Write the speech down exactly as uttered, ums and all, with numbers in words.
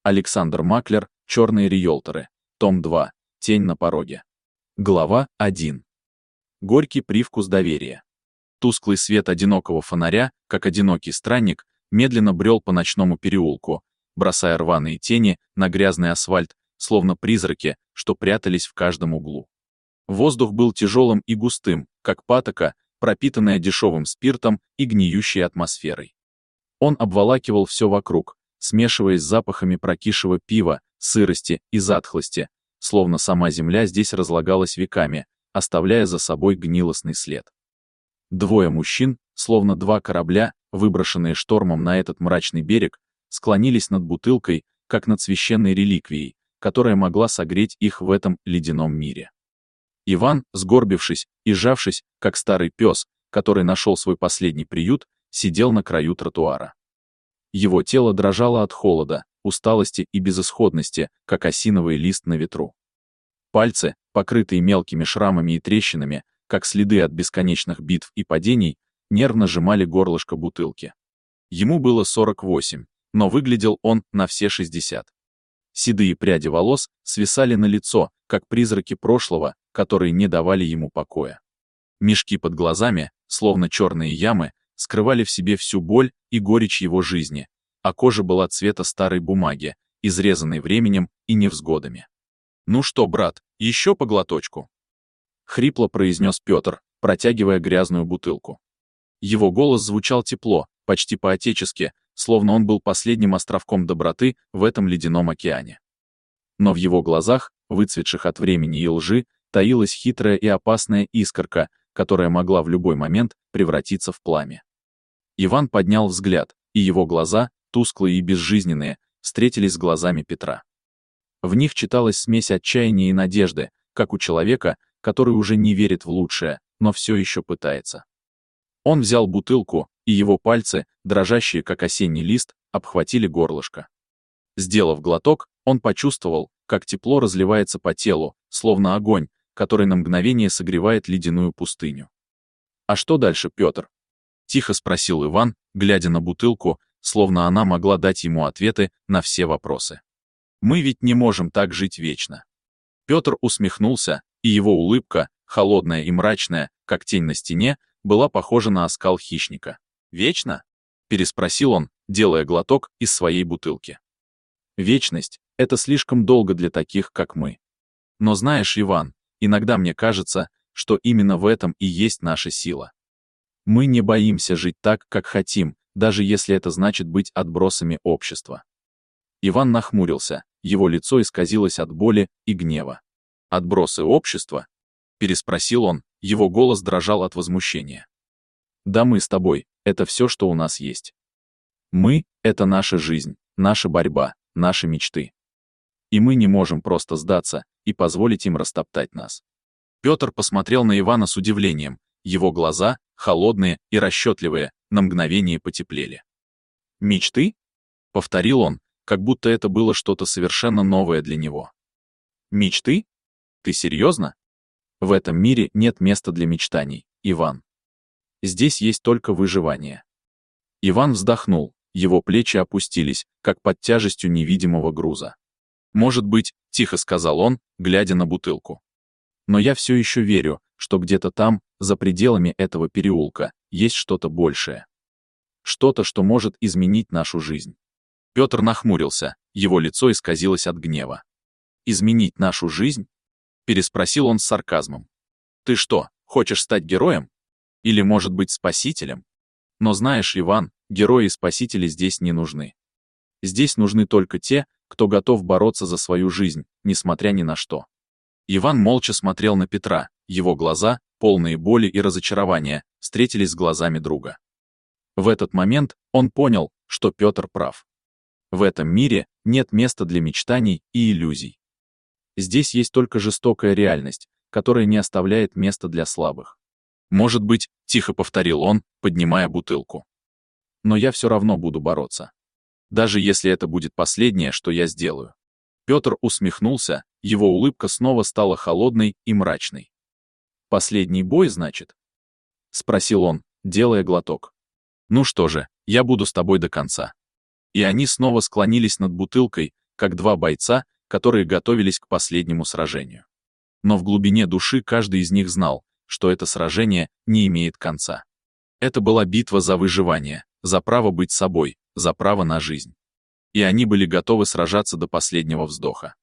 Александр Маклер, «Черные риэлторы», том два, «Тень на пороге». Глава один. Горький привкус доверия. Тусклый свет одинокого фонаря, как одинокий странник, медленно брел по ночному переулку, бросая рваные тени на грязный асфальт, словно призраки, что прятались в каждом углу. Воздух был тяжелым и густым, как патока, пропитанная дешевым спиртом и гниющей атмосферой. Он обволакивал все вокруг, смешиваясь с запахами прокисшего пива, сырости и затхлости, словно сама земля здесь разлагалась веками, оставляя за собой гнилостный след. Двое мужчин, словно два корабля, выброшенные штормом на этот мрачный берег, склонились над бутылкой, как над священной реликвией, которая могла согреть их в этом ледяном мире. Иван, сгорбившись и сжавшись, как старый пес, который нашел свой последний приют, сидел на краю тротуара. Его тело дрожало от холода, усталости и безысходности, как осиновый лист на ветру. Пальцы, покрытые мелкими шрамами и трещинами, как следы от бесконечных битв и падений, нервно сжимали горлышко бутылки. Ему было сорок восемь, но выглядел он на все шестьдесят. Седые пряди волос свисали на лицо, как призраки прошлого, которые не давали ему покоя. Мешки под глазами, словно черные ямы, скрывали в себе всю боль и горечь его жизни, а кожа была цвета старой бумаги, изрезанной временем и невзгодами. «Ну что, брат, еще по глоточку?» — хрипло произнес Петр, протягивая грязную бутылку. Его голос звучал тепло, почти по-отечески, словно он был последним островком доброты в этом ледяном океане. Но в его глазах, выцветших от времени и лжи, таилась хитрая и опасная искорка, которая могла в любой момент превратиться в пламя. Иван поднял взгляд, и его глаза, тусклые и безжизненные, встретились с глазами Петра. В них читалась смесь отчаяния и надежды, как у человека, который уже не верит в лучшее, но все еще пытается. Он взял бутылку, и его пальцы, дрожащие как осенний лист, обхватили горлышко. Сделав глоток, он почувствовал, как тепло разливается по телу, словно огонь, который на мгновение согревает ледяную пустыню. «А что дальше, Петр?» — тихо спросил Иван, глядя на бутылку, словно она могла дать ему ответы на все вопросы. «Мы ведь не можем так жить вечно». Петр усмехнулся, и его улыбка, холодная и мрачная, как тень на стене, была похожа на оскал хищника. «Вечно?» — переспросил он, делая глоток из своей бутылки. «Вечность — это слишком долго для таких, как мы. Но знаешь, Иван, иногда мне кажется, что именно в этом и есть наша сила. Мы не боимся жить так, как хотим, даже если это значит быть отбросами общества». Иван нахмурился, его лицо исказилось от боли и гнева. «Отбросы общества?» — переспросил он, его голос дрожал от возмущения. «Да мы с тобой, это все, что у нас есть. Мы — это наша жизнь, наша борьба, наши мечты. И мы не можем просто сдаться и позволить им растоптать нас». Петр посмотрел на Ивана с удивлением, его глаза, холодные и расчетливые, на мгновение потеплели. «Мечты?» — повторил он, как будто это было что-то совершенно новое для него. «Мечты? Ты серьезно? В этом мире нет места для мечтаний, Иван. Здесь есть только выживание». Иван вздохнул, его плечи опустились, как под тяжестью невидимого груза. «Может быть», — тихо сказал он, глядя на бутылку. «Но я все еще верю, что где-то там, за пределами этого переулка, есть что-то большее. Что-то, что может изменить нашу жизнь». Петр нахмурился, его лицо исказилось от гнева. «Изменить нашу жизнь?» — переспросил он с сарказмом. «Ты что, хочешь стать героем? Или, может быть, спасителем? Но знаешь, Иван, герои и спасители здесь не нужны. Здесь нужны только те, кто готов бороться за свою жизнь, несмотря ни на что». Иван молча смотрел на Петра, его глаза, полные боли и разочарования, встретились с глазами друга. В этот момент он понял, что Петр прав. В этом мире нет места для мечтаний и иллюзий. Здесь есть только жестокая реальность, которая не оставляет места для слабых. «Может быть», — тихо повторил он, поднимая бутылку. «Но я все равно буду бороться. Даже если это будет последнее, что я сделаю». Петр усмехнулся, его улыбка снова стала холодной и мрачной. «Последний бой, значит?» — спросил он, делая глоток. «Ну что же, я буду с тобой до конца». И они снова склонились над бутылкой, как два бойца, которые готовились к последнему сражению. Но в глубине души каждый из них знал, что это сражение не имеет конца. Это была битва за выживание, за право быть собой, за право на жизнь. И они были готовы сражаться до последнего вздоха.